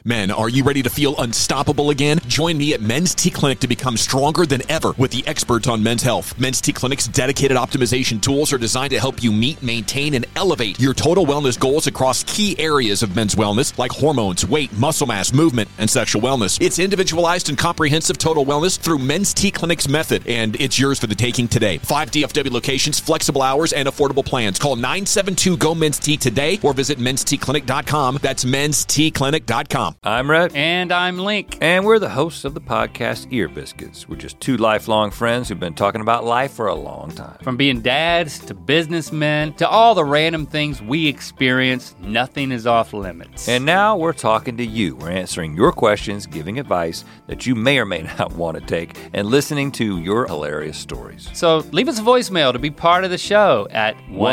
Men, are you ready to feel unstoppable again? Join me at Men's T Clinic to become stronger than ever with the experts on men's health. Men's T Clinic's dedicated optimization tools are designed to help you meet, maintain, and elevate your total wellness goals across key areas of men's wellness like hormones, weight, muscle mass, movement, and sexual wellness. It's individualized and comprehensive total wellness through Men's T Clinic's method, and it's yours for the taking today. 5 DFW locations, flexible hours, and affordable plans. Call 972-GO-MEN'S-T today or visit menstclinic.com. That's menstclinic.com. I'm Rhett. And I'm Link. And we're the hosts of the podcast Ear Biscuits. We're just two lifelong friends who've been talking about life for a long time. From being dads to businessmen to all the random things we experience, nothing is off limits. And now we're talking to you. We're answering your questions, giving advice that you may or may not want to take, and listening to your hilarious stories. So leave us a voicemail to be part of the show at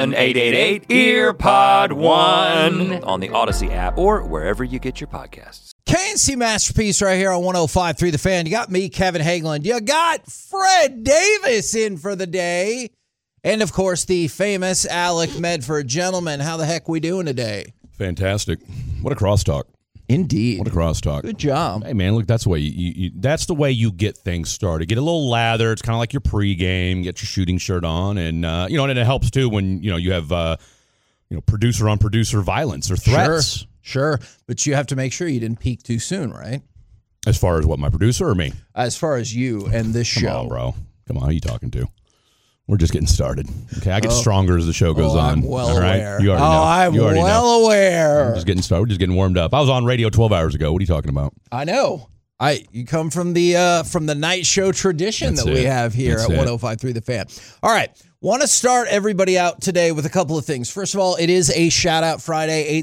1-888-EARPOD-1 on the Odyssey app or wherever you get your podcasts. KNC Masterpiece right here on 105.3 The Fan. You got me, Kevin Hageland. You got Fred Davis in for the day. And, of course, the famous Alec Medford. Gentlemen, how the heck we doing today? Fantastic. What a crosstalk. Indeed. What a crosstalk. Good job. Hey, man, look, that's the way that's the way you get things started. Get a little lather. It's kind of like your pregame. Get your shooting shirt on. And, and it helps, too, when, you have, producer-on-producer violence or threats. Sure, but you have to make sure you didn't peak too soon, right? As far as what, my producer or me? As far as you and this show. Come on, bro. Come on, who are you talking to? We're just getting started. Okay, I get stronger as the show goes on. I'm well aware. You already know. I'm well aware. We're just getting started. We're just getting warmed up. I was on radio 12 hours ago. What are you talking about? I know. You come from the night show tradition that we have here at 105.3 The Fan. All right. Want to start everybody out today with a couple of things. First of all, it is a shout-out Friday,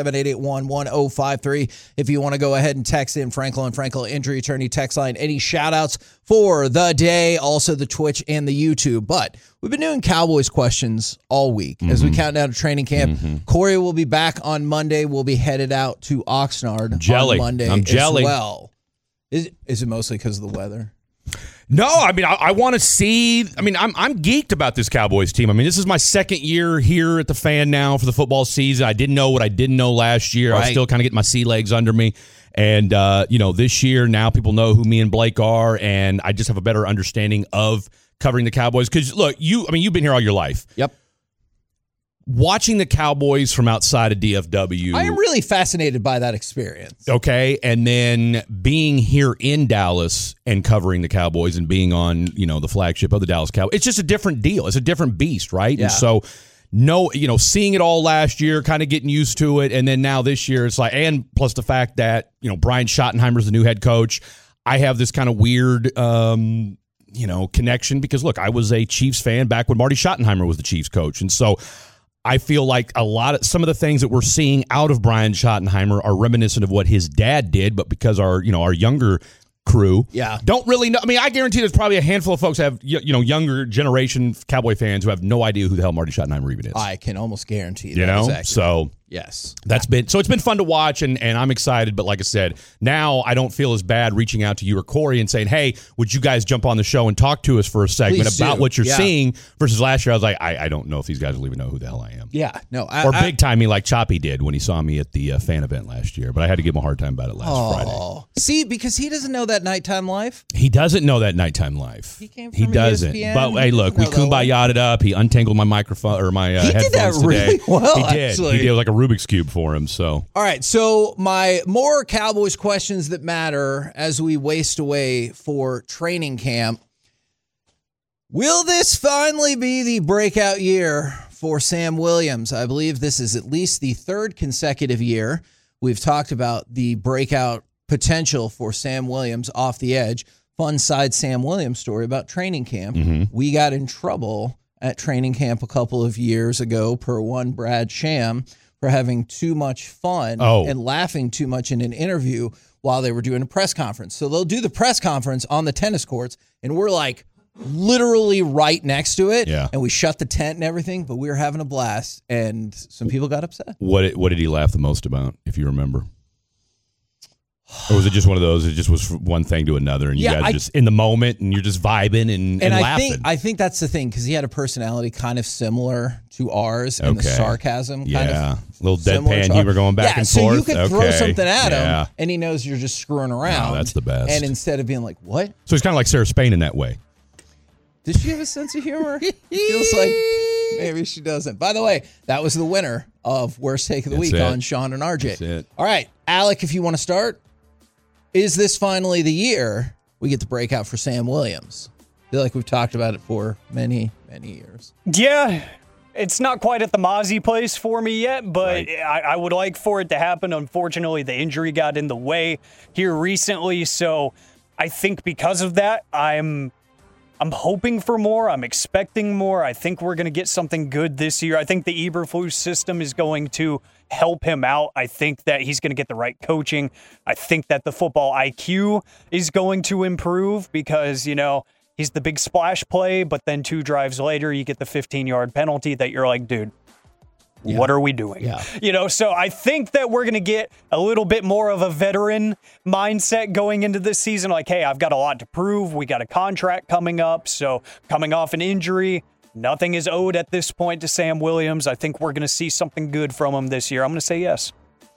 877-881-1053. If you want to go ahead and text in Frankel & Frankel Injury Attorney text line, any shout-outs for the day, also the Twitch and the YouTube. But we've been doing Cowboys questions all week as we count down to training camp. Corey will be back on Monday. We'll be headed out to Oxnard on Monday I'm jelly. as well. Is it mostly because of the weather? No, I mean, I want to see. I mean, I'm geeked about this Cowboys team. I mean, this is my second year here at the Fan now for the football season. I didn't know what I didn't know last year. Right. I was still kind of getting my sea legs under me. And, this year now people know who me and Blake are, and I just have a better understanding of covering the Cowboys. Because, look, you've been here all your life. Yep. Watching the Cowboys from outside of DFW. I am really fascinated by that experience. Okay, and then being here in Dallas and covering the Cowboys and being on, the flagship of the Dallas Cowboys, it's just a different deal. It's a different beast, right? Yeah. And so, seeing it all last year, kind of getting used to it, and then now this year, it's like, and plus the fact that, Brian Schottenheimer's the new head coach, I have this kind of weird, connection because, look, I was a Chiefs fan back when Marty Schottenheimer was the Chiefs coach, and so I feel like some of the things that we're seeing out of Brian Schottenheimer are reminiscent of what his dad did, but because our younger crew don't really know. I mean, I guarantee there's probably a handful of folks that have, younger generation Cowboy fans who have no idea who the hell Marty Schottenheimer even is. I can almost guarantee that. Exactly. So yes, it's been fun to watch, and I'm excited. But like I said, now I don't feel as bad reaching out to you or Corey and saying, "Hey, would you guys jump on the show and talk to us for a segment about what you're seeing?" Versus last year, I was like, I don't know if these guys will even know who the hell I am. Yeah, no, or big time me like Choppy did when he saw me at the fan event last year. But I had to give him a hard time about it last Friday. See, because he doesn't know that nighttime life. He doesn't know that nighttime life. He doesn't. ESPN. But hey, look, we kumbaya-ed it up. He untangled my microphone or my headphones did that today. really well. He did. Actually. He did. It was like a Rubik's Cube for him. So all right. So my more Cowboys questions that matter as we waste away for training camp. Will this finally be the breakout year for Sam Williams? I believe this is at least the third consecutive year we've talked about the breakout potential for Sam Williams off the edge. Fun side Sam Williams story about training camp. We got in trouble at training camp a couple of years ago, per one Brad Sham, for having too much fun and laughing too much in an interview while they were doing a press conference. So they'll do the press conference on the tennis courts, and we're like literally right next to it. Yeah. And we shut the tent and everything, but we were having a blast, and some people got upset. What did he laugh the most about, if you remember? Or was it just one of those? It just was one thing to another, and you guys just in the moment, and you're just vibing and laughing. I think that's the thing, because he had a personality kind of similar to ours, and the sarcasm kind of a little deadpan humor going back and forth. So you could throw something at him, and he knows you're just screwing around. Oh, that's the best. And instead of being like, what? So he's kind of like Sarah Spain in that way. Does she have a sense of humor? Feels like maybe she doesn't. By the way, that was the winner of Worst Take of the Week on Sean and RJ. That's it. All right, Alec, if you want to start. Is this finally the year we get the breakout for Sam Williams? I feel like we've talked about it for many, many years. Yeah, it's not quite at the Mozzie place for me yet, but I would like for it to happen. Unfortunately, the injury got in the way here recently, so I think because of that, I'm hoping for more. I'm expecting more. I think we're going to get something good this year. I think the Eberflus system is going to help him out. I think that he's going to get the right coaching. I think that the football IQ is going to improve because, he's the big splash play, but then 2 drives later, you get the 15-yard penalty that you're like, dude, what are we doing? Yeah. So I think that we're going to get a little bit more of a veteran mindset going into this season. Like, hey, I've got a lot to prove. We got a contract coming up. So coming off an injury, nothing is owed at this point to Sam Williams. I think we're going to see something good from him this year. I'm going to say yes.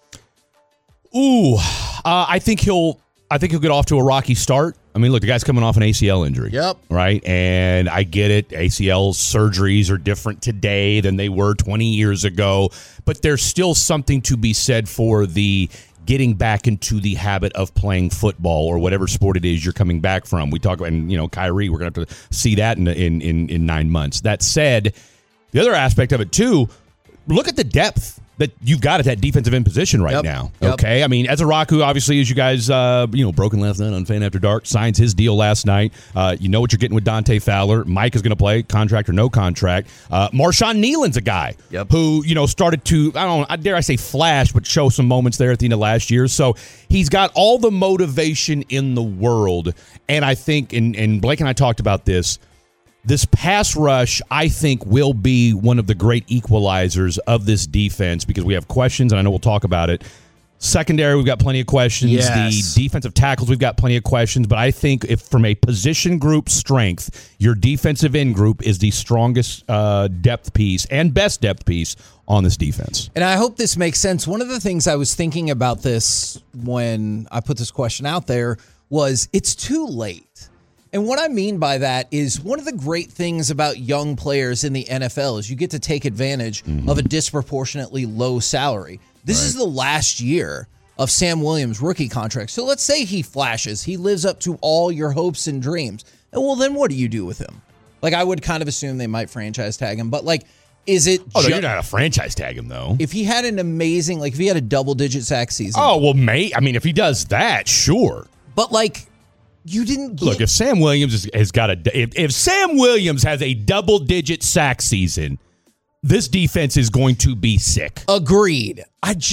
Ooh, I think he'll get off to a rocky start. I mean, look, the guy's coming off an ACL injury. Yep. Right? And I get it. ACL surgeries are different today than they were 20 years ago. But there's still something to be said for the getting back into the habit of playing football or whatever sport it is you're coming back from. We talk about, Kyrie, we're going to have to see that in 9 months. That said, the other aspect of it, too, look at the depth that you've got at that defensive end position right now. Okay, I mean, Ezra-Raku, obviously, as you guys, broken last night on Fan After Dark, signs his deal last night. You know what you're getting with Dante Fowler. Mike is going to play, contract or no contract. Marshawn Nealon's a guy who, started to, I dare I say flash, but show some moments there at the end of last year. So he's got all the motivation in the world. And I think, and Blake and I talked about this pass rush, I think, will be one of the great equalizers of this defense because we have questions, and I know we'll talk about it. Secondary, we've got plenty of questions. Yes. The defensive tackles, we've got plenty of questions. But I think if from a position group strength, your defensive end group is the strongest depth piece and best depth piece on this defense. And I hope this makes sense. One of the things I was thinking about this when I put this question out there was it's too late. And what I mean by that is one of the great things about young players in the NFL is you get to take advantage of a disproportionately low salary. This is the last year of Sam Williams' rookie contract. So let's say he flashes. He lives up to all your hopes and dreams. And well, then what do you do with him? Like, I would kind of assume they might franchise tag him. But, like, is it... Oh, no, you're not going to franchise tag him, though. If he had an amazing... Like, if he had a double-digit sack season... Oh, well, if he does that, sure. But, like... You didn't get... Look, if Sam Williams has got if Sam Williams has a double-digit sack season, this defense is going to be sick. Agreed.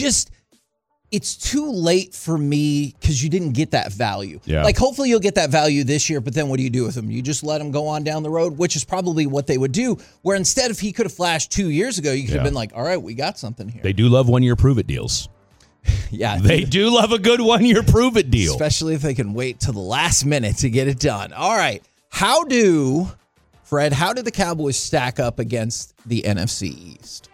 It's too late for me because you didn't get that value. Yeah. Like, hopefully you'll get that value this year, but then what do you do with him? You just let him go on down the road, which is probably what they would do, where instead if he could have flashed 2 years ago, you could have been like, all right, we got something here. They do love one-year prove-it deals. Yeah, they do love a good 1-year prove-it deal. Especially if they can wait till the last minute to get it done. All right. How do the Cowboys stack up against the NFC East?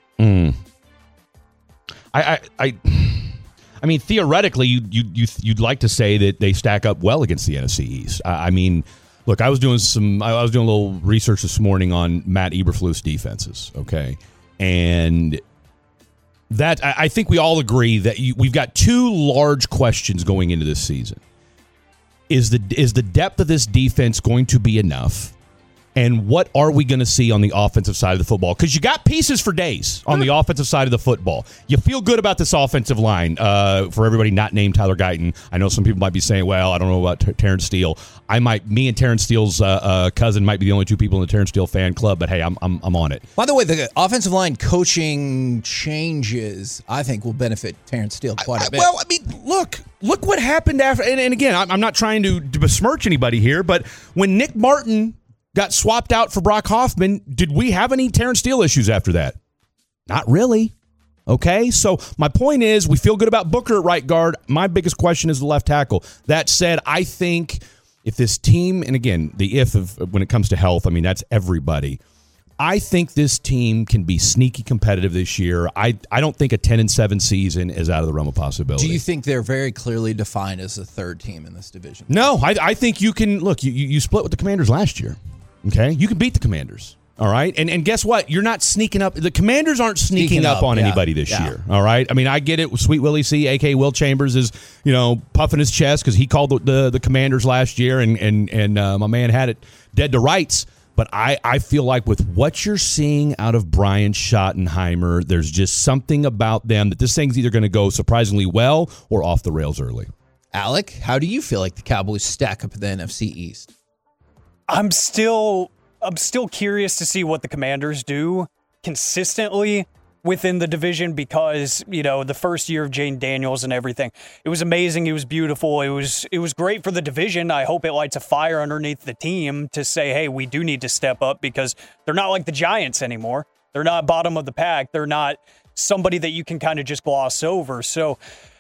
I mean, theoretically, you'd like to say that they stack up well against the NFC East. I mean, look, I was doing a little research this morning on Matt Eberflus defenses, okay? And that I think we all agree that we've got 2 large questions going into this season. Is the depth of this defense going to be enough? And what are we going to see on the offensive side of the football? Because you got pieces for days on the offensive side of the football. You feel good about this offensive line. For everybody not named Tyler Guyton, I know some people might be saying, well, I don't know about Terrence Steele. Me and Terrence Steele's cousin might be the only 2 people in the Terrence Steele fan club, but hey, I'm on it. By the way, the offensive line coaching changes, I think, will benefit Terrence Steele quite a bit. Well, I mean, look what happened after, and again, I'm not trying to besmirch anybody here, but when Nick Martin got swapped out for Brock Hoffman, did we have any Terrence Steele issues after that? Not really. Okay, so my point is we feel good about Booker at right guard. My biggest question is the left tackle. That said, I think if this team, and again, the if of when it comes to health, I mean, that's everybody. I think this team can be sneaky competitive this year. I don't think a 10-7 season is out of the realm of possibility. Do you think they're very clearly defined as the third team in this division? No, I think you can, look, you split with the Commanders last year, okay? You can beat the Commanders, all right? And guess what? You're not sneaking up. The Commanders aren't sneaking up on anybody this year, all right? I mean, I get it. Sweet Willie C, a.k.a. Will Chambers, is, puffing his chest because he called the Commanders last year, and my man had it dead to rights. But I feel like with what you're seeing out of Brian Schottenheimer, there's just something about them that this thing's either going to go surprisingly well or off the rails early. Alec, how do you feel like the Cowboys stack up at the NFC East? I'm still curious to see what the Commanders do consistently within the division because, the first year of Jane Daniels and everything, it was amazing. It was beautiful. It was great for the division. I hope it lights a fire underneath the team to say, hey, we do need to step up because they're not like the Giants anymore. They're not bottom of the pack. They're not somebody that you can kind of just gloss over. So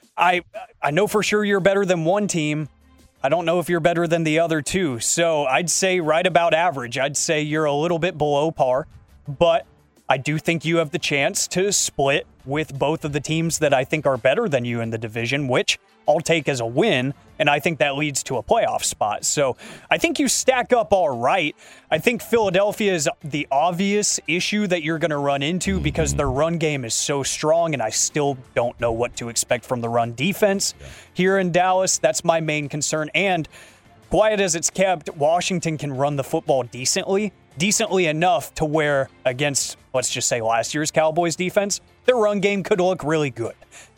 I know for sure you're better than one team. I don't know if you're better than the other two. So I'd say right about average. I'd say you're a little bit below par, but I do think you have the chance to split with both of the teams that I think are better than you in the division, which I'll take as a win, and I think that leads to a playoff spot. So I think you stack up all right. I think Philadelphia is the obvious issue that you're going to run into because their run game is so strong, and I still don't know what to expect from the run defense here in Dallas. That's my main concern. And quiet as it's kept, Washington can run the football decently enough to where against, let's just say, last year's Cowboys defense, their run game could look really good.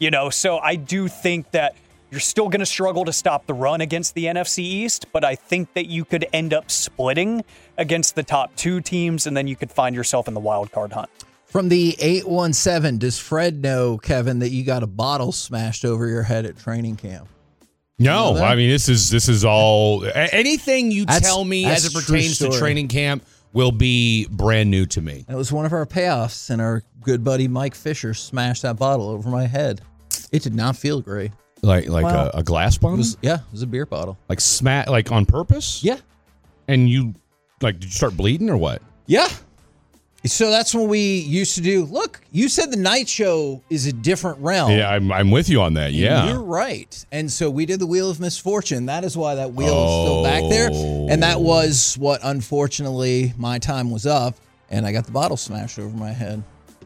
So I do think that you're still going to struggle to stop the run against the NFC East, but I think that you could end up splitting against the top two teams, and then you could find yourself in the wild card hunt. From the 817, does Fred know, Kevin, that you got a bottle smashed over your head at training camp? No, I mean, this is all, anything you tell me as it pertains to training camp will be brand new to me. It was one of our payoffs, and our good buddy Mike Fisher smashed that bottle over my head. It did not feel great. Like a glass bottle? It was a beer bottle. Like on purpose? Yeah. And you, did you start bleeding or what? Yeah. So that's when we used to do, look, you said the night show is a different realm. Yeah, I'm with you on that, yeah. You're right. And so we did the Wheel of Misfortune. That is why that wheel is still back there. And that was what, unfortunately, my time was up, and I got the bottle smashed over my head.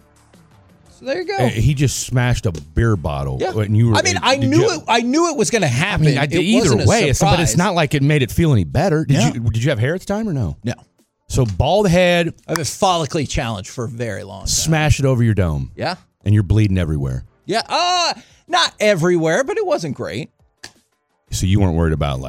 So there you go. He just smashed a beer bottle. Yeah. And you were, I knew it was going to happen. Either way, but it's not like it made it feel any better. Did you have hair at the time or no? No. So bald head. I've been follically challenged for a very long time. Smash it over your dome. Yeah. And you're bleeding everywhere. Yeah. Not everywhere, but it wasn't great. So you weren't worried about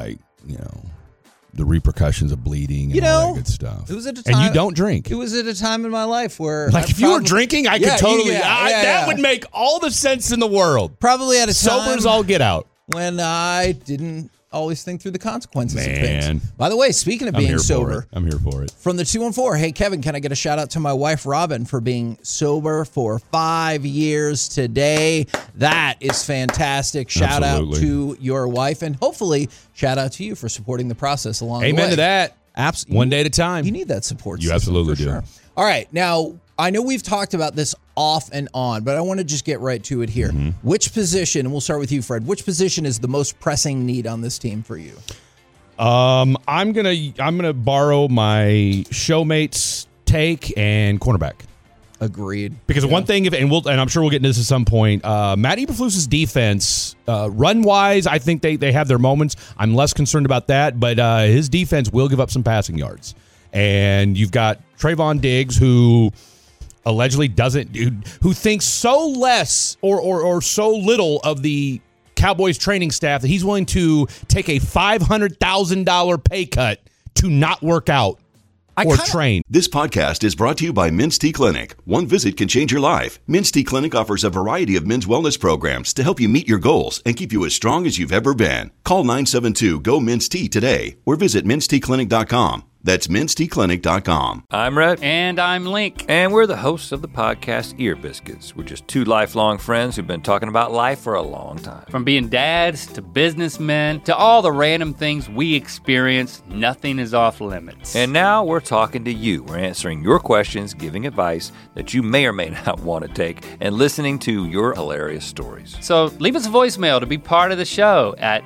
the repercussions of bleeding and all that good stuff. It was at a time, and you don't drink. It was at a time in my life where if you were drinking, I could totally. That would make all the sense in the world. Probably at a time sober as all get out when I didn't always think through the consequences of things. By the way, speaking of being sober, I'm here for it. From the 214, hey Kevin, can I get a shout out to my wife Robin for being sober for 5 years today? That is fantastic. Shout out to your wife, and hopefully shout out to you for supporting the process along the way. Amen to that. Absolutely. One day at a time. You need that support. You absolutely do. Sure. All right, now I know we've talked about this off and on, but I want to just get right to it here. Mm-hmm. Which position, and we'll start with you, Fred, which position is the most pressing need on this team for you? I'm gonna borrow my showmate's take and cornerback. Agreed. Because one thing, and I'm sure we'll get into this at some point, Matt Eberflus's defense, run-wise, I think they have their moments. I'm less concerned about that, but his defense will give up some passing yards. And you've got Trayvon Diggs, who allegedly who thinks so less or so little of the Cowboys training staff that he's willing to take a $500,000 pay cut to not work out or train. This podcast is brought to you by Men's T Clinic. One visit can change your life. Men's T Clinic offers a variety of men's wellness programs to help you meet your goals and keep you as strong as you've ever been. Call 972-GO-MEN'S-T today or visit menstclinic.com. That's Men'sTClinic.com. I'm Rhett. And I'm Link. And we're the hosts of the podcast Ear Biscuits. We're just two lifelong friends who've been talking about life for a long time. From being dads to businessmen to all the random things we experience, nothing is off limits. And now we're talking to you. We're answering your questions, giving advice that you may or may not want to take, and listening to your hilarious stories. So leave us a voicemail to be part of the show at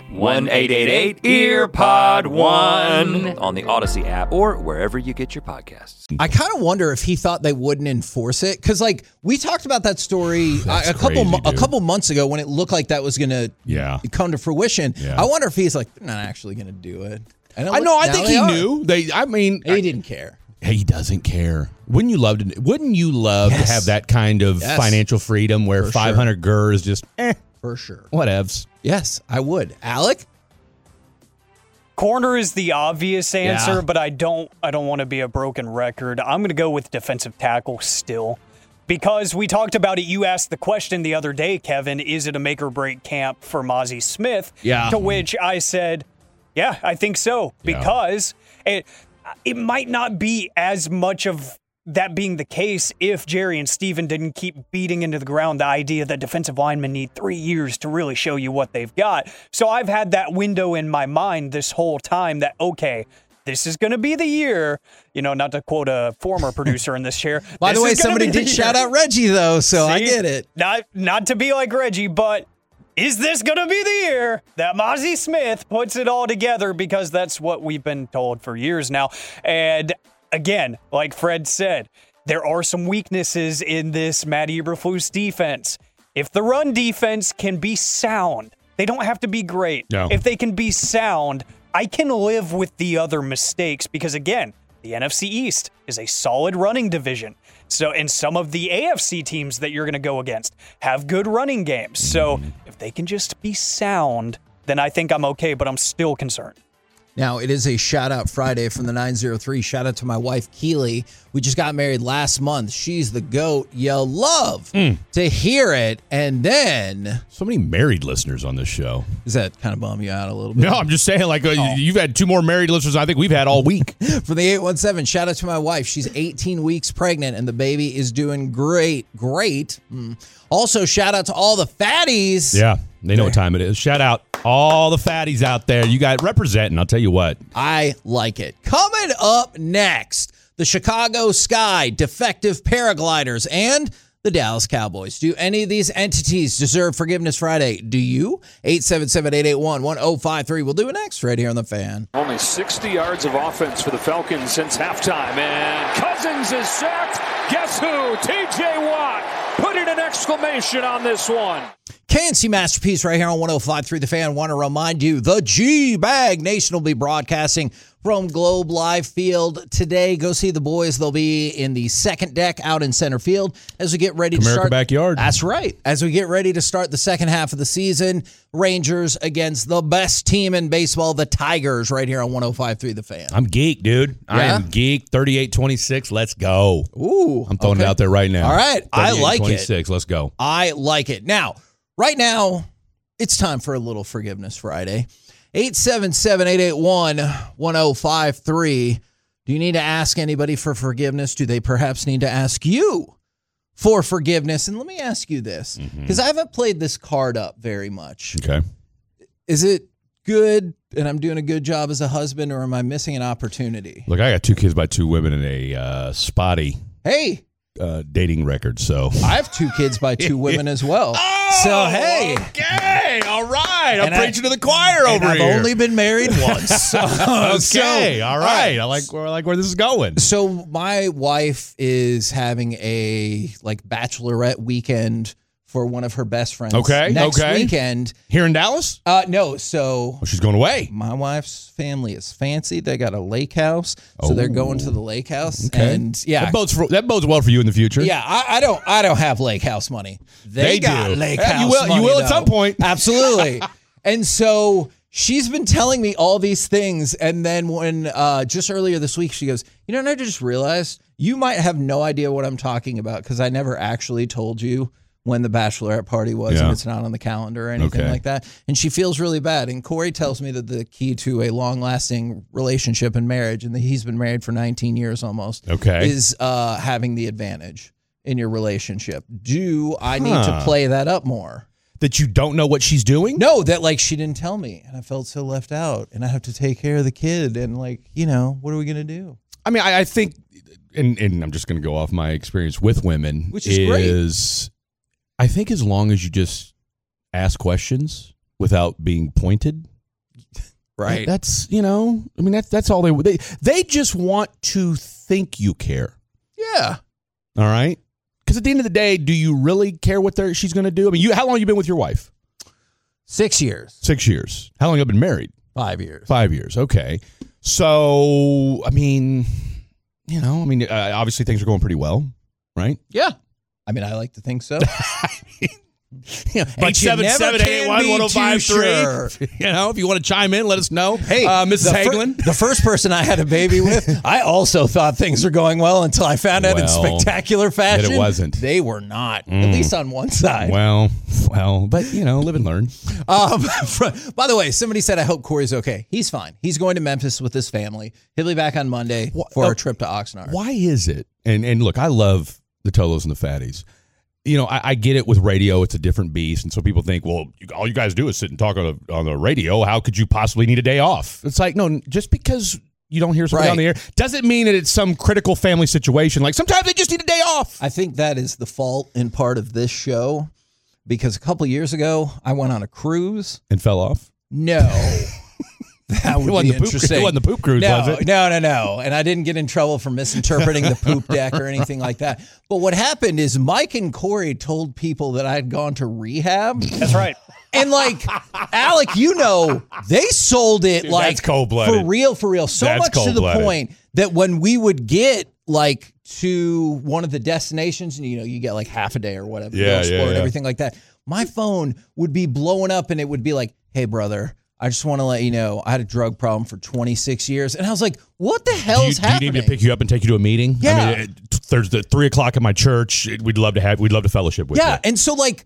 1-888-EARPOD1 on the Odyssey app or wherever you get your podcasts. I kind of wonder if he thought they wouldn't enforce it, because like we talked about that story a couple months ago when it looked like that was going to come to fruition. Yeah. I wonder if he's like, they're not actually going to do it. I think he knew. He didn't care. He doesn't care. Wouldn't you love to have that kind of financial freedom where 500 GER is just for sure. Whatevs. Yes, I would. Alec? Corner is the obvious answer, but I don't want to be a broken record. I'm going to go with defensive tackle still. Because we talked about it, you asked the question the other day, Kevin, is it a make or break camp for Mazi Smith? Yeah. To which I said, yeah, I think so. Because it might not be as much of that being the case if Jerry and Steven didn't keep beating into the ground the idea that defensive linemen need 3 years to really show you what they've got. So I've had that window in my mind this whole time that, okay, this is going to be the year, not to quote a former producer in this chair. By the way, somebody did shout out Reggie, though, so I get it. Not to be like Reggie, but is this going to be the year that Mazi Smith puts it all together? Because that's what we've been told for years now. And again, like Fred said, there are some weaknesses in this Matt Eberflus defense. If the run defense can be sound, they don't have to be great. No. If they can be sound, I can live with the other mistakes because, again, the NFC East is a solid running division. So, and some of the AFC teams that you're going to go against have good running games. So if they can just be sound, then I think I'm okay, but I'm still concerned. Now, it is a shout-out Friday from the 903. Shout-out to my wife, Keely. We just got married last month. She's the GOAT. You'll love to hear it. And then... So many married listeners on this show. Does that kind of bum you out a little bit? No, I'm just saying, you've had 2 more married listeners than I think we've had all week. From the 817, shout-out to my wife. She's 18 weeks pregnant, and the baby is doing great. Great. Also, shout-out to all the fatties. Yeah. They know what time it is. Shout out all the fatties out there. You guys representing, I'll tell you what. I like it. Coming up next, the Chicago Sky, defective paragliders, and the Dallas Cowboys. Do any of these entities deserve Forgiveness Friday? Do you? 877-881-1053. We'll do it next right here on The Fan. Only 60 yards of offense for the Falcons since halftime. And Cousins is sacked. Guess who? T.J. Watt putting an exclamation on this one. KNC Masterpiece right here on 105.3 The Fan. Want to remind you, the G-Bag Nation will be broadcasting from Globe Life Field today. Go see the boys. They'll be in the second deck out in center field as we get ready to start. Backyard. That's right. As we get ready to start the second half of the season, Rangers against the best team in baseball, the Tigers, right here on 105.3 The Fan. I'm geek, dude. Yeah? I am geek. 38-26. Let's go. Ooh. I'm throwing it out there right now. All right. I like it. 26. Let's go. I like it. Now, right now, it's time for a little Forgiveness Friday. 877-881-1053. Do you need to ask anybody for forgiveness? Do they perhaps need to ask you for forgiveness? And let me ask you this, because I haven't played this card up very much. Okay. Is it good and I'm doing a good job as a husband, or am I missing an opportunity? Look, I got 2 kids by 2 women and a spotty dating record, so. I have 2 kids by 2 women as well. So, hey. Okay. All right. I'm preaching to the choir over here. I've only been married once. So, okay. All right. I like where this is going. So, my wife is having a bachelorette weekend for one of her best friends. Next weekend. Here in Dallas? No. So she's going away. My wife's family is fancy. They got a lake house. So they're going to the lake house. Okay. And yeah. That bodes well for you in the future. Yeah, I don't have lake house money. They got do. Lake house money. You will though. At some point. Absolutely. And so she's been telling me all these things. And then when just earlier this week, she goes, and I just realized you might have no idea what I'm talking about because I never actually told you when the bachelorette party was, Yeah. and it's not on the calendar or anything Okay. like that. And she feels really bad. And Corey tells me that the key to a long-lasting relationship and marriage, and that he's been married for 19 years almost, Okay. is having the advantage in your relationship. Do I need to play that up more? That you don't know what she's doing? No, that like she didn't tell me, and I felt so left out, and I have to take care of the kid, and like, you know, what are we gonna do? I mean, I think, and I'm just going to go off my experience with women, Which is great. I think as long as you just ask questions without being pointed, Right. That's, you know, I mean, that's all they just want to think you care. Yeah. All right. Because at the end of the day, do you really care what she's going to do? I mean, how long have you been with your wife? 6 years. 6 years. How long have you been married? 5 years. 5 years. Okay. So, I mean, you know, obviously things are going pretty well, right? Yeah. I mean, I like to think so. Yeah, But you never can be too sure. You know, if you want to chime in, let us know. Hey, Mrs. Hagelin. The first person I had a baby with, I also thought things were going well until I found out in Well, spectacular fashion that it wasn't. They were not, at least on one side. Well, but, you know, live and learn. By the way, somebody said, I hope Corey's okay. He's fine. He's going to Memphis with his family. He'll be back on Monday for our trip to Oxnard. Why is it? And look, I love the Tolos and the Fatties. You know, I get it with radio. It's a different beast. And so people think, well, all you guys do is sit and talk on the radio. How could you possibly need a day off? It's like, no, just because you don't hear something on the air doesn't mean that it's some critical family situation. Like sometimes they just need a day off. I think that is the fault in part of this show, because a couple years ago, I went on a cruise. And fell off? No. That would be interesting. It wasn't the poop cruise, was it? No. And I didn't get in trouble for misinterpreting the poop deck or anything like that. But what happened is Mike and Corey told people that I had gone to rehab. That's right. And like, Alec, you know, they sold it. Dude, like that's cold-blooded. For real. So That's much to the cold-blooded. point that when we would get like to one of the destinations, and you know, you get like half a day or whatever, Yeah, explore and yeah. everything like that. My phone would be blowing up, and it would be like, "Hey, brother, I just want to let you know I had a drug problem for 26 years." And I was like, what the hell is Do you happening? need me to pick you up and take you to a meeting? Yeah. I mean, there's the 3:00 at my church. We'd love to fellowship with you. Yeah. And so like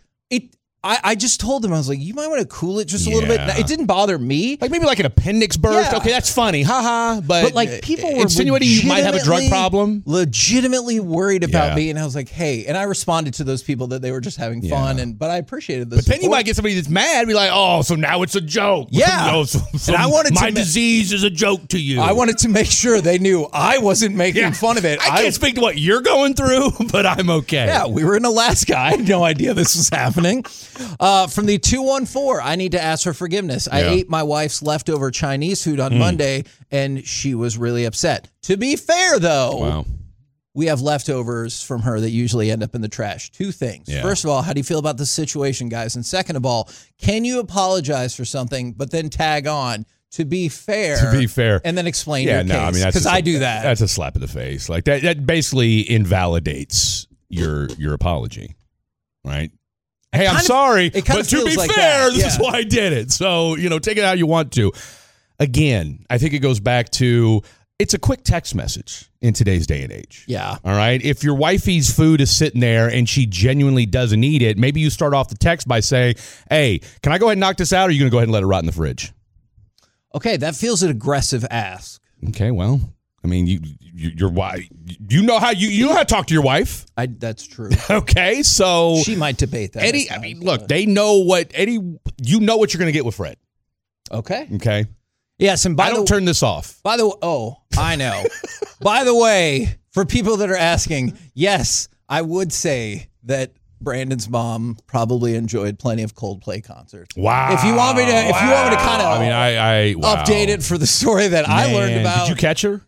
I just told him, I was like, you might want to cool it just a little bit. Yeah. It didn't bother me. Like maybe like an appendix burst. Yeah. Okay, that's funny. Haha. But like people were insinuating you might have a drug legitimately- problem. Legitimately worried about Yeah. me. And I was like, hey, and I responded to those people that they were just having fun. But I appreciated this. But then you might get somebody that's mad, be like, oh, so now it's a joke. Yeah. Oh, so And I wanted my to disease is a joke to you. I wanted to make sure they knew I wasn't making fun of it. I can't speak to what you're going through, but I'm okay. Yeah, we were in Alaska. I had no idea this was happening. From the 214, I need to ask for forgiveness. I ate my wife's leftover Chinese food on Monday, and she was really upset. To be fair, though, Wow. we have leftovers from her that usually end up in the trash. Two things. Yeah. First of all, how do you feel about the situation, guys? And second of all, can you apologize for something, but then tag on, to be fair, and then explain your case? Because I do that. That's a slap in the face. Like that basically invalidates your apology, right? Hey, I'm sorry, it kind but of to feels be like fair, that. this is why I did it. So, you know, take it how you want to. Again, I think it goes back to it's a quick text message in today's day and age. Yeah. All right. If your wifey's food is sitting there and she genuinely doesn't eat it, maybe you start off the text by saying, hey, can I go ahead and knock this out, or are you going to go ahead and let it rot in the fridge? Okay, that feels an aggressive ask. Okay, well, I mean, your wife, you know how to talk to your wife. That's true. Okay, so She might debate that. Eddie, I mean, look, they know what Eddie. You know what you're going to get with Fred. Okay. Okay. Yes, and I don't turn this off. By the way, I know. By the way, for people that are asking, yes, I would say that Brandon's mom probably enjoyed plenty of Coldplay concerts. Wow. If you want me to kind of, I update it for the story that I learned about. Did you catch her?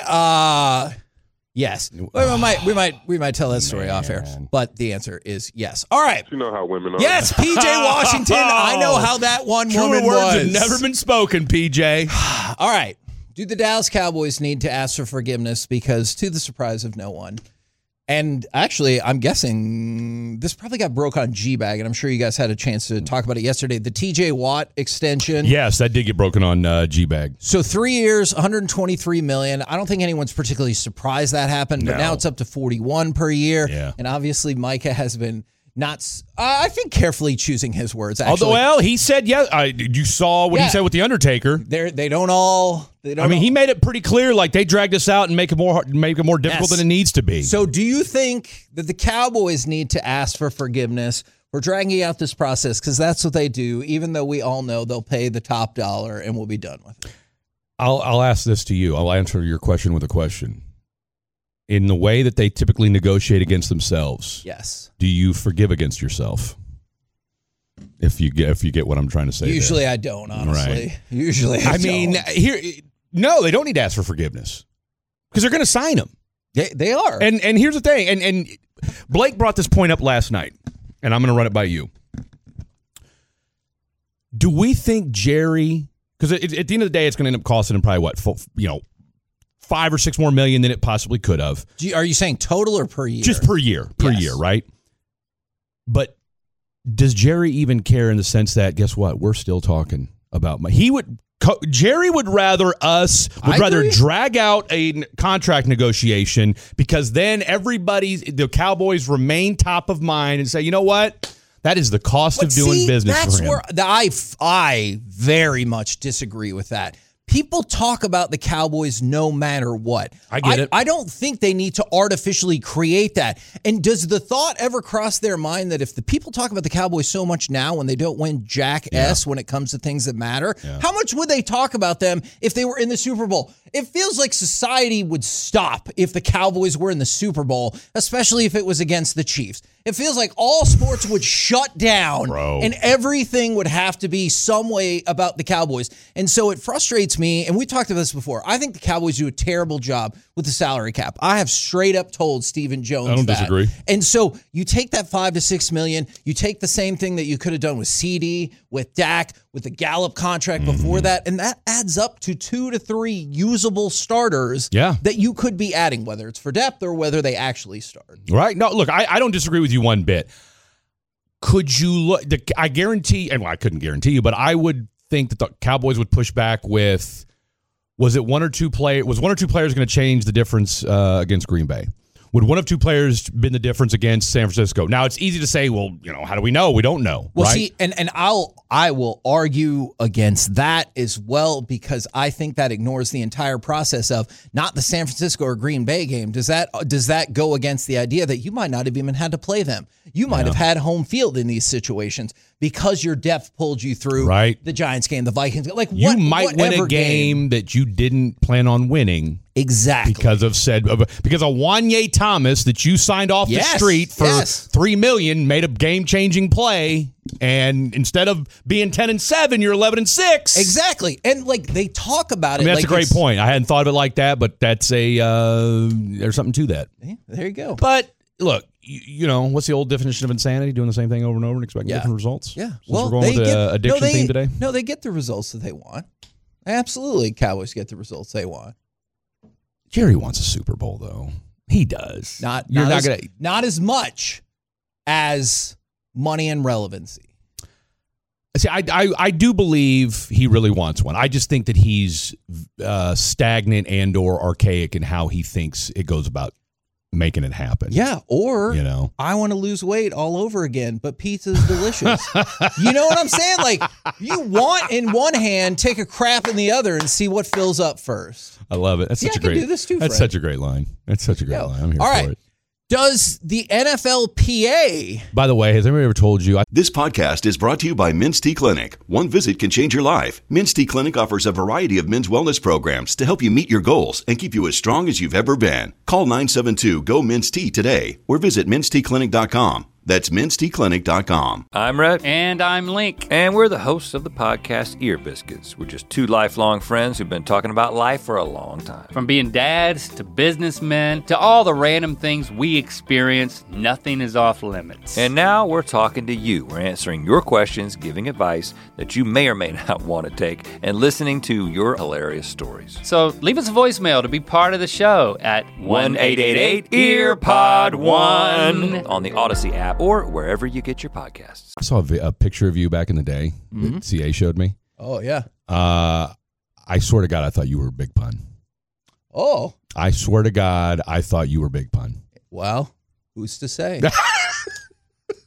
Yeah. Yes. We might tell that story off air, but the answer is yes. All right. You know how women are. Yes, PJ Washington. I know how that one Truer woman words was. have never been spoken, PJ. All right. Do the Dallas Cowboys need to ask for forgiveness? Because to the surprise of no one, and actually, I'm guessing this probably got broke on G-Bag, and I'm sure you guys had a chance to talk about it yesterday. The TJ Watt extension. Yes, that did get broken on G-Bag. So 3 years, $123 million. I don't think anyone's particularly surprised that happened, but now it's up to $41 per year. Yeah. And obviously, Micah has been I think carefully choosing his words. Actually, Although, he said, you saw what he said with the Undertaker. They don't all. He made it pretty clear, like they dragged us out and make it more difficult than it needs to be. So, do you think that the Cowboys need to ask for forgiveness for dragging out this process? Because that's what they do. Even though we all know they'll pay the top dollar and we'll be done with it. I'll ask this to you. I'll answer your question with a question. In the way that they typically negotiate against themselves, yes. Do you forgive against yourself? If you get what I'm trying to say. Usually there. I don't, honestly. Right. Usually I don't. No, they don't need to ask for forgiveness because they're going to sign them. They are. And here's the thing. And Blake brought this point up last night, and I'm going to run it by you. Do we think Jerry? Because at the end of the day, it's going to end up costing him probably $5 or $6 more million than it possibly could have. Are you saying total or per year? Just per year. Year, right? But does Jerry even care in the sense that, guess what? We're still talking about Jerry would rather drag out a contract negotiation because then the Cowboys remain top of mind and say, you know what? That is the cost of doing business for him. That's where I very much disagree with that. People talk about the Cowboys no matter what. I get it. I don't think they need to artificially create that. And does the thought ever cross their mind that if the people talk about the Cowboys so much now when they don't win S when it comes to things that matter, how much would they talk about them if they were in the Super Bowl? It feels like society would stop if the Cowboys were in the Super Bowl, especially if it was against the Chiefs. It feels like all sports would shut down and everything would have to be some way about the Cowboys. And so it frustrates me, and we talked about this before. I think the Cowboys do a terrible job with the salary cap. I have straight up told Stephen Jones that. I don't disagree. And so you take that $5 to $6 million, you take the same thing that you could have done with CD, with Dak, with the Gallup contract before that, and that adds up to 2 to 3 usable starters that you could be adding, whether it's for depth or whether they actually start. Right. No, look, I don't disagree with you one bit. Could you look? I guarantee, and I couldn't guarantee you, but I would think that the Cowboys would push back with, was one or two players going to change the difference against Green Bay? Would one of two players been the difference against San Francisco? Now, it's easy to say, well, how do we know? We don't know. Well, right? see, and I will argue against that as well because I think that ignores the entire process of not the San Francisco or Green Bay game. Does that go against the idea that you might not have even had to play them? You might have had home field in these situations because your depth pulled you through the Giants game, the Vikings game. You might win a game that you didn't plan on winning. Exactly. Because of Wanye Thomas that you signed off the street for $3 million, made a game-changing play, and instead of being 10-7, you're 11-6. Exactly. And they talk about it. That's a great point. I hadn't thought of it like that, but that's there's something to that. Yeah, there you go. But look, what's the old definition of insanity? Doing the same thing over and over and expecting different results? Yeah. We're going with the addiction theme today? No, they get the results that they want. Absolutely. Cowboys get the results they want. Jerry wants a Super Bowl, though. He does. Not as much as money and relevancy. See, I do believe he really wants one. I just think that he's stagnant and or archaic in how he thinks it goes about making it happen. Yeah, or I want to lose weight all over again, but pizza's delicious. You know what I'm saying? Like, you want in one hand, take a crap in the other, and see what fills up first. I love it. That's such a great. I can do this too, That's Fred. such a great line. That's such a great line. I'm here all for right. it. Does the NFLPA... By the way, has anybody ever told you... This podcast is brought to you by Men's T Clinic. One visit can change your life. Men's T Clinic offers a variety of men's wellness programs to help you meet your goals and keep you as strong as you've ever been. Call 972-GO-MEN'S-T today or visit mensteclinic.com. That's mensteclinic.com. I'm Rhett. And I'm Link. And we're the hosts of the podcast Ear Biscuits. We're just two lifelong friends who've been talking about life for a long time. From being dads to businessmen to all the random things we experience, nothing is off limits. And now we're talking to you. We're answering your questions, giving advice that you may or may not want to take, and listening to your hilarious stories. So leave us a voicemail to be part of the show at 1-888-EARPOD-1 on the Odyssey app or wherever you get your podcasts. I saw a picture of you back in the day that CA showed me. Oh, yeah. I swear to God, I thought you were Big Pun. Oh. I swear to God, I thought you were Big Pun. Well, who's to say?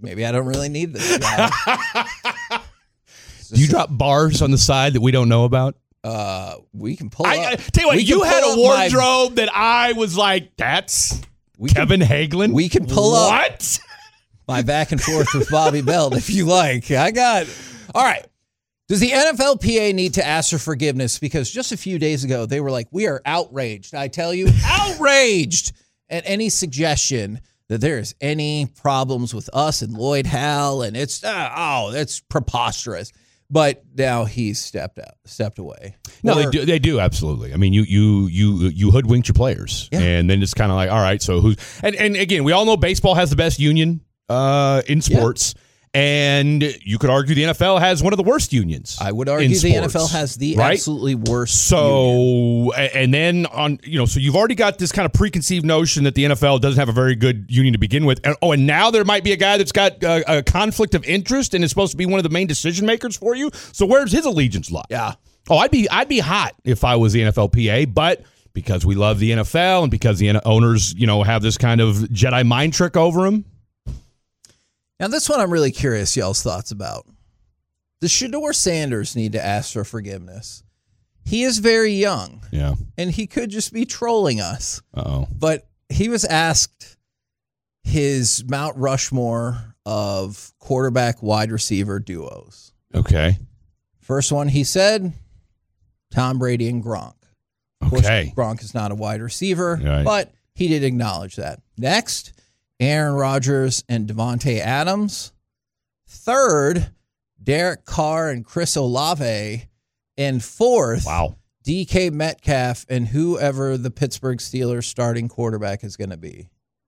maybe I don't really need this job. Do you drop bars on the side that we don't know about? We can pull up. Tell you what, you had a wardrobe that I was like, that's Kevin Hagelin? We can pull up my back and forth with Bobby Belt if you like. All right. Does the NFLPA need to ask for forgiveness? Because just a few days ago, they were like, we are outraged. I tell you, outraged at any suggestion that there's any problems with us and Lloyd Howell, and it's that's preposterous. But now he's stepped away. No, they do absolutely. I mean, you hoodwinked your players, and then it's kind of like, all right, so who's and again, we all know baseball has the best union in sports. And you could argue the NFL has one of the worst unions. I would argue the NFL has the absolutely worst union. And then so you've already got this kind of preconceived notion that the NFL doesn't have a very good union to begin with. And now there might be a guy that's got a conflict of interest and is supposed to be one of the main decision makers for you. So where's his allegiance lie? Yeah. Oh, I'd be hot if I was the NFLPA, but because we love the NFL and because the owners, have this kind of Jedi mind trick over them. Now, this one I'm really curious y'all's thoughts about. Does Shedeur Sanders need to ask for forgiveness? He is very young. Yeah. And he could just be trolling us. Uh-oh. But he was asked his Mount Rushmore of quarterback wide receiver duos. Okay. First one, he said, Tom Brady and Gronk. Of course, Gronk is not a wide receiver, but he did acknowledge that. Next, Aaron Rodgers and Devontae Adams. Third, Derek Carr and Chris Olave. And fourth, DK Metcalf and whoever the Pittsburgh Steelers starting quarterback is going to be.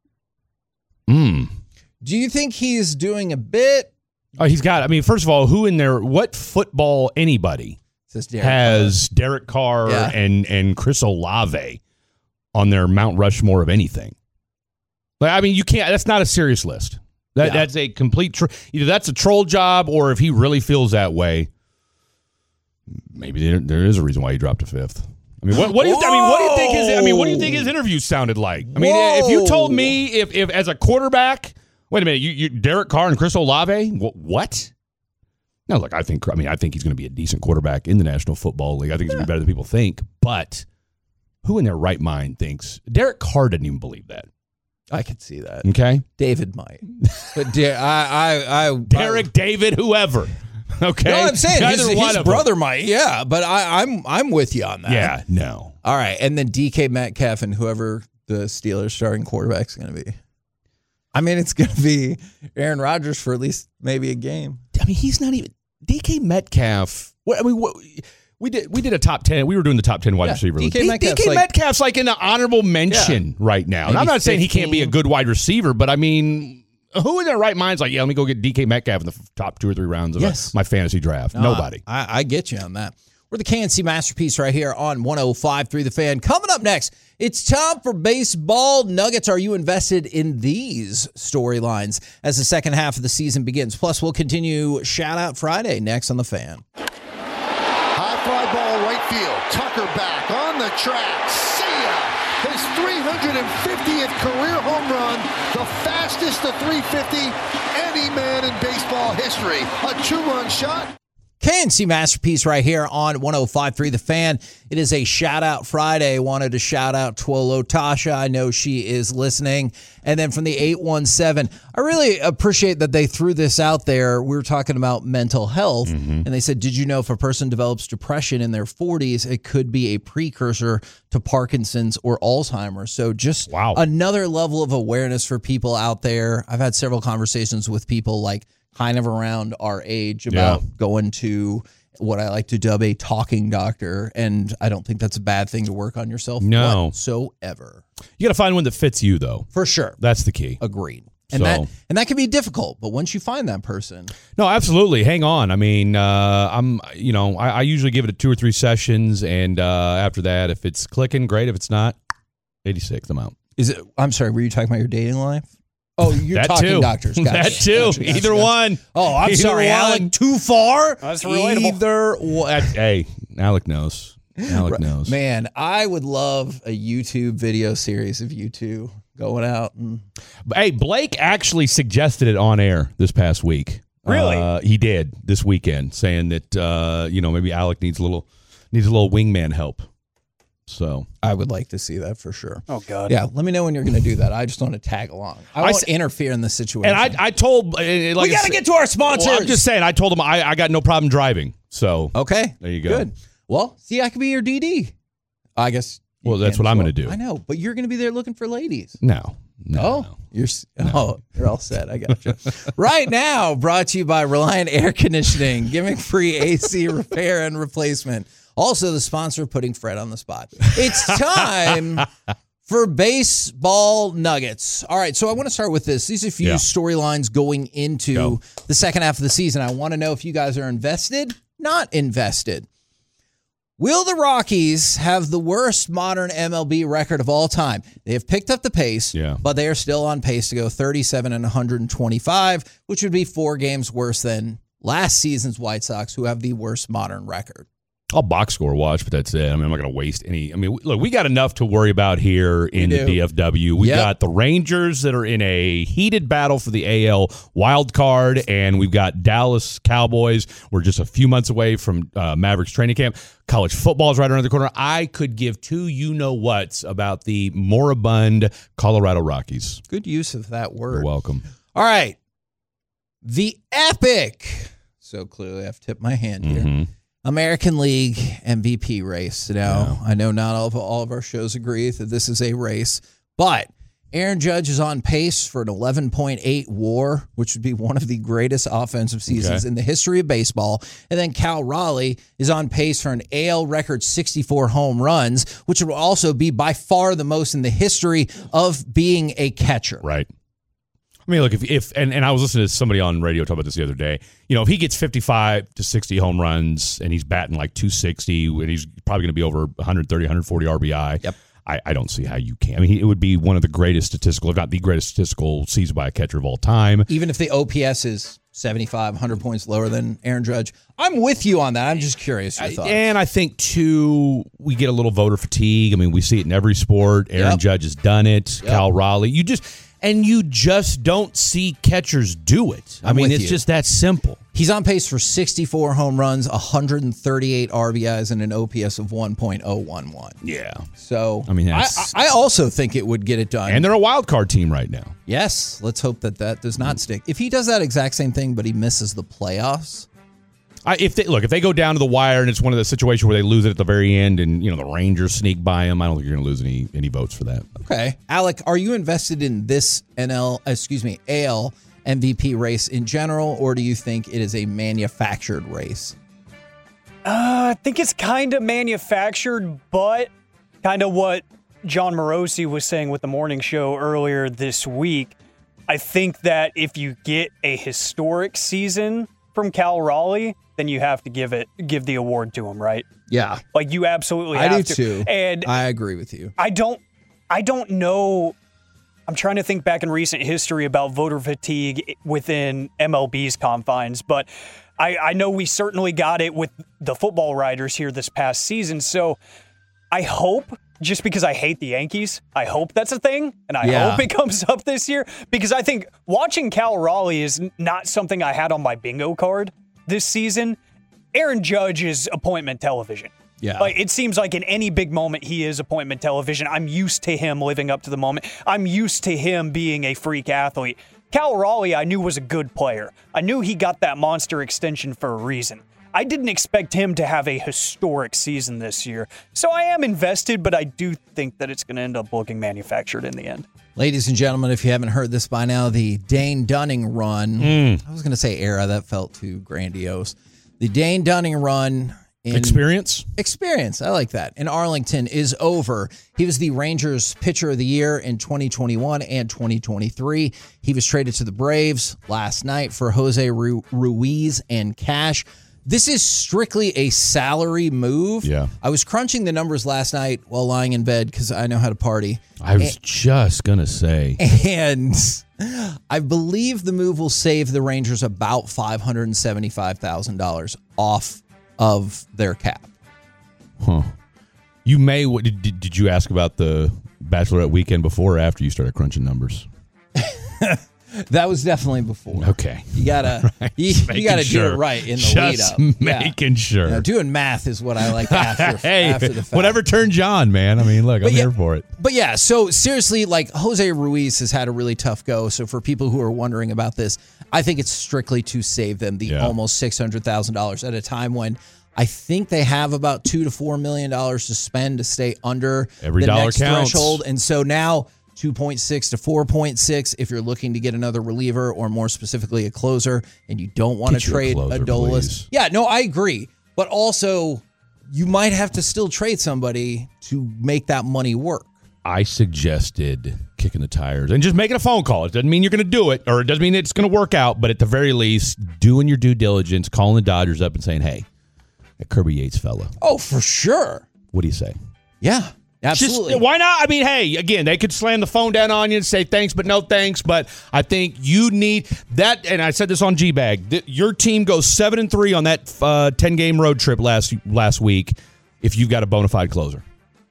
Do you think he's doing a bit? Oh, he's got, first of all, who in there, what football anybody has Derek Carr and Chris Olave on their Mount Rushmore of anything? You can't. That's not a serious list. That's a complete. Either that's a troll job, or if he really feels that way, maybe there is a reason why he dropped to fifth. What do you think his interview sounded like? If you told me if as a quarterback, wait a minute, you Derek Carr and Chris Olave, what? No, look, I think he's going to be a decent quarterback in the National Football League. I think he's going to be better than people think. But who in their right mind thinks Derek Carr didn't even believe that? I could see that. Okay. David might. But Derek, David, whoever. Okay. No, I'm saying his brother might. Yeah, but I'm with you on that. Yeah, no. All right, and then DK Metcalf and whoever the Steelers starting quarterback is going to be. It's going to be Aaron Rodgers for at least maybe a game. He's not even DK Metcalf. We did a top 10. We were doing the top 10 wide receiver. DK Metcalf's like in the honorable mention right now. And I'm not saying he can't be a good wide receiver, but who in their right mind's like, let me go get DK Metcalf in the top 2 or 3 rounds of my fantasy draft? Nobody. I get you on that. We're the KNC Masterpiece right here on 105.3 The Fan. Coming up next, it's time for baseball nuggets. Are you invested in these storylines as the second half of the season begins? Plus, we'll continue Shout Out Friday next on The Fan. Fly ball right field. Tucker back on the track. See ya! His 350th career home run. The fastest to 350 any man in baseball history. A 2-run shot. KNC Masterpiece right here on 105.3 The Fan. It is a shout-out Friday. Wanted to shout out Twolo Tasha. I know she is listening. And then from the 817, I really appreciate that they threw this out there. We were talking about mental health, and they said, did you know if a person develops depression in their 40s, it could be a precursor to Parkinson's or Alzheimer's? So just another level of awareness for people out there. I've had several conversations with people like kind of around our age about going to what I like to dub a talking doctor, and I don't think that's a bad thing to work on yourself whatsoever. You got to find one that fits you, though. For sure. That's the key. Agreed. And that can be difficult, but once you find that person. No, absolutely. Hang on. I usually give it 2 or 3 sessions, and after that, if it's clicking, great. If it's not, 86, I'm out. I'm sorry, were you talking about your dating life? Oh, you're talking doctors. Gotcha. That too. Either one. Oh, I'm sorry, Alec. Too far? That's relatable. Either one. Hey, Alec knows. Alec knows. Man, I would love a YouTube video series of you two going out. And Hey, Blake actually suggested it on air this past week. Really? He did this weekend, saying that maybe Alec needs a little wingman help. So I would like to see that for sure. Oh, God. Yeah, let me know when you're going to do that. I just want to tag along. I won't interfere in the situation. And I told... we got to get to our sponsors. Well, I'm just saying, I told him I got no problem driving. So okay. There you go. Good. Well, see, I could be your DD. I guess... Well, that's what I'm going to do. I know, but you're going to be there looking for ladies. No. You're all set. I got you. Right now, brought to you by Reliant Air Conditioning, giving free AC repair and replacement. Also, the sponsor of putting Fred on the spot. It's time for baseball nuggets. All right, so I want to start with this. These are a few storylines going into the second half of the season. I want to know if you guys are invested, not invested. Will the Rockies have the worst modern MLB record of all time? They have picked up the pace, but they are still on pace to go 37 and 125, which would be 4 games worse than last season's White Sox, who have the worst modern record. I'll box score watch, but that's it. I mean, I'm not going to waste any. I mean, look, we got enough to worry about here in the DFW. We got the Rangers that are in a heated battle for the AL wild card, and we've got Dallas Cowboys. We're just a few months away from Mavericks training camp. College football is right around the corner. I could give two you-know-whats about the moribund Colorado Rockies. Good use of that word. You're welcome. All right. The epic, so clearly I've tipped my hand here, American League MVP race. Now, I know not all of our shows agree that this is a race, but Aaron Judge is on pace for an 11.8 WAR, which would be one of the greatest offensive seasons in the history of baseball. And then Cal Raleigh is on pace for an AL record 64 home runs, which would also be by far the most in the history of being a catcher. Right. I mean, look, if I was listening to somebody on radio talk about this the other day, if he gets 55 to 60 home runs and he's batting like 260 and he's probably going to be over 130, 140 RBI, I don't see how you can. I mean, it would be one of the greatest statistical, if not the greatest statistical season by a catcher of all time. Even if the OPS is 75, 100 points lower than Aaron Judge. I'm with you on that. I'm just curious your thoughts. And I think, too, we get a little voter fatigue. I mean, we see it in every sport. Aaron Judge has done it. Cal Raleigh. You just don't see catchers do it. I mean, it's just that simple. He's on pace for 64 home runs, 138 RBIs, and an OPS of 1.011. Yeah. So, I mean, I also think it would get it done. And they're a wild card team right now. Yes. Let's hope that does not stick. If he does that exact same thing, but he misses the playoffs. If they go down to the wire and it's one of the situations where they lose it at the very end and, the Rangers sneak by him, I don't think you're going to lose any votes for that. Okay. Alec, are you invested in this AL MVP race in general, or do you think it is a manufactured race? I think it's kind of manufactured, but kind of what John Morosi was saying with the morning show earlier this week. I think that if you get a historic season from Cal Raleigh, then you have to give the award to him, right? Yeah. Like you absolutely have to. I do too. And I agree with you. I don't know. I'm trying to think back in recent history about voter fatigue within MLB's confines, but I know we certainly got it with the football writers here this past season. So I hope, just because I hate the Yankees, I hope that's a thing, and I hope it comes up this year, because I think watching Cal Raleigh is not something I had on my bingo card this season. Aaron Judge is appointment television. Yeah. Like, it seems like in any big moment, he is appointment television. I'm used to him living up to the moment. I'm used to him being a freak athlete. Cal Raleigh, I knew was a good player. I knew he got that monster extension for a reason. I didn't expect him to have a historic season this year. So I am invested, but I do think that it's going to end up looking manufactured in the end. Ladies and gentlemen, if you haven't heard this by now, the Dane Dunning run. I was going to say era. That felt too grandiose. The Dane Dunning run. Experience, I like that. In Arlington is over. He was the Rangers Pitcher of the Year in 2021 and 2023. He was traded to the Braves last night for Jose Ruiz and cash. This is strictly a salary move. Yeah. I was crunching the numbers last night while lying in bed because I know how to party. I was just going to say. And I believe the move will save the Rangers about $575,000 off of their cap. Huh. You may. Did you ask about the Bachelorette weekend before or after you started crunching numbers? That was definitely before. Okay, you gotta you gotta do it right in the lead up. Just making sure. You know, doing math is what I like after. Hey, after the fact. Whatever turns you on, man. I mean, look, I'm here for it. But yeah, so seriously, like Jose Ruiz has had a really tough go. So for people who are wondering about this, I think it's strictly to save them the almost $600,000 at a time when I think they have about $2 to $4 million to spend to stay under every the dollar next counts. threshold, and so now 2.6 to 4.6 if you're looking to get another reliever or more specifically a closer, and you don't want to trade Adolis. Please. Yeah, no, I agree, but also you might have to still trade somebody to make that money work. I suggested kicking the tires and just making a phone call. It doesn't mean you're going to do it, or it doesn't mean it's going to work out, but at the very least, doing your due diligence, calling the Dodgers up and saying, hey, that Kirby Yates fella. Oh, for sure. What do you say? Yeah, absolutely. Just, why not? I mean, hey, again, they could slam the phone down on you and say thanks, but no thanks. But I think you need that. And I said this on G-Bag. Your team goes 7-3 on that 10-game road trip last week if you've got a bona fide closer.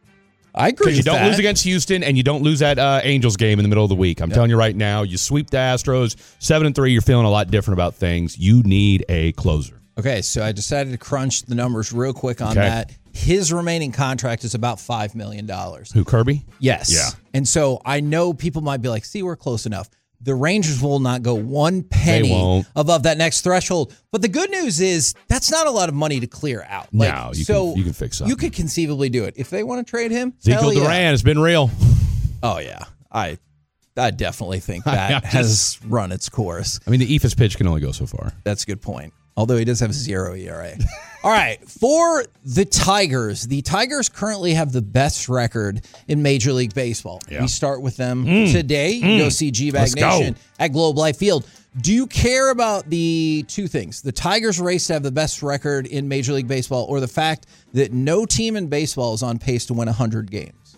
I agree. Because you don't lose against Houston and you don't lose that Angels game in the middle of the week. I'm telling you right now, you sweep the Astros 7-3. You're feeling a lot different about things. You need a closer. Okay, so I decided to crunch the numbers real quick on that. His remaining contract is about $5 million. Who, Kirby? Yes. Yeah. And so I know people might be like, see, we're close enough. The Rangers will not go one penny above that next threshold. But the good news is that's not a lot of money to clear out. No, you can fix something. You could conceivably do it. If they want to trade him, Ezekiel Duran, it's been real. Oh, yeah. I definitely think that has run its course. I mean, the Ephus pitch can only go so far. That's a good point. Although he does have 0 ERA. All right. For the Tigers currently have the best record in Major League Baseball. Yeah. We start with them today. You go see G-Bag Nation at Globe Life Field. Do you care about the two things? The Tigers race to have the best record in Major League Baseball, or the fact that no team in baseball is on pace to win 100 games?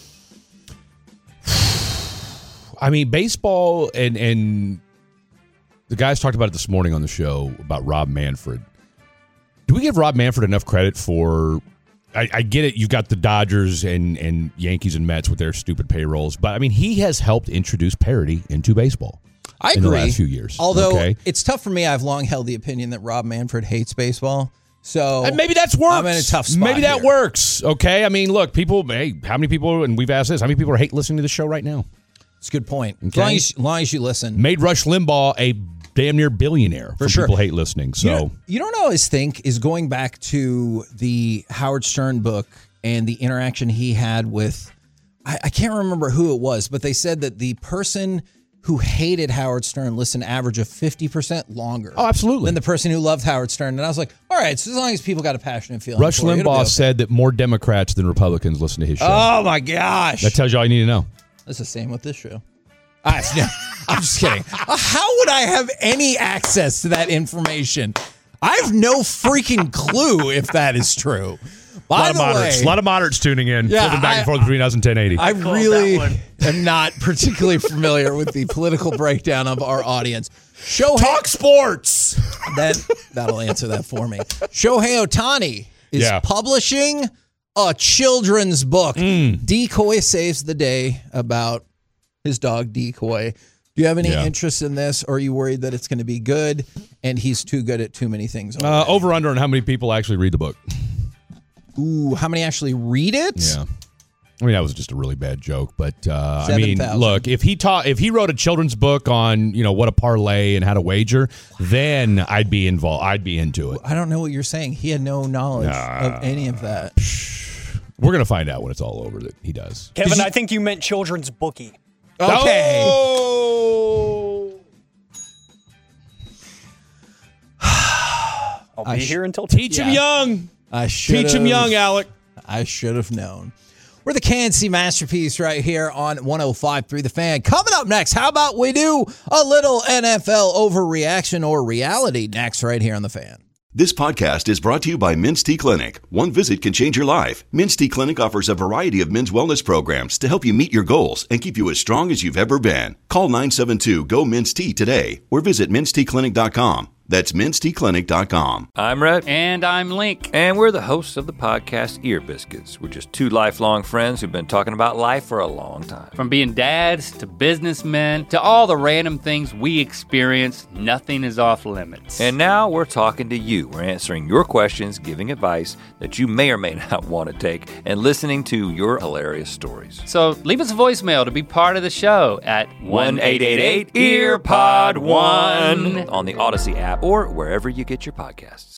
I mean, baseball and the guys talked about it this morning on the show about Rob Manfred. Do we give Rob Manfred enough credit for? I get it. You've got the Dodgers and Yankees and Mets with their stupid payrolls, but I mean, he has helped introduce parity into baseball. I agree. In the last few years. Although it's tough for me. I've long held the opinion that Rob Manfred hates baseball. So and maybe that's works. I'm in a tough spot. Maybe that works. Okay. I mean, look, people. Hey, how many people? And we've asked this. How many people are hate listening to the show right now? It's a good point. Okay. As long as you listen. Made Rush Limbaugh a damn near billionaire. For sure. People hate listening. So you don't always think is going back to the Howard Stern book and the interaction he had with, I can't remember who it was, but they said that the person who hated Howard Stern listened average of 50% longer. Oh, absolutely. Than the person who loved Howard Stern. And I was like, all right, so as long as people got a passionate feeling. Rush Limbaugh said that more Democrats than Republicans listen to his show. Oh my gosh. That tells you all you need to know. That's the same with this show. I'm just kidding. How would I have any access to that information? I have no freaking clue if that is true. By the way, a lot of moderates tuning in, flipping back and forth between us and 1080. I really am not particularly familiar with the political breakdown of our audience. Talk sports. That'll answer that for me. Shohei Ohtani is publishing a children's book. Decoy saves the day about his dog Decoy. Do you have any interest in this, or are you worried that it's going to be good and he's too good at too many things? Over under on how many people actually read the book. Ooh, how many actually read it? Yeah. I mean, that was just a really bad joke, but I mean, look, if he wrote a children's book on, what a parlay and how to wager, then I'd be involved. I'd be into it. I don't know what you're saying. He had no knowledge of any of that. We're going to find out when it's all over that he does. Kevin, I think you meant children's bookie. Okay. Oh! I'll be here until teach him young. Teach him young, Alec. I should have known. We're the K&C Masterpiece right here on 105.3 The Fan. Coming up next, how about we do a little NFL overreaction or reality next right here on The Fan. This podcast is brought to you by Men's T Clinic. One visit can change your life. Men's T Clinic offers a variety of men's wellness programs to help you meet your goals and keep you as strong as you've ever been. Call 972-GO-MEN'S-T today or visit mensteclinic.com. That's Men'sTClinic.com. I'm Rhett. And I'm Link. And we're the hosts of the podcast Ear Biscuits. We're just two lifelong friends who've been talking about life for a long time. From being dads to businessmen to all the random things we experience, nothing is off limits. And now we're talking to you. We're answering your questions, giving advice that you may or may not want to take, and listening to your hilarious stories. So leave us a voicemail to be part of the show at 1-888-EARPOD1 on the Odyssey app or wherever you get your podcasts.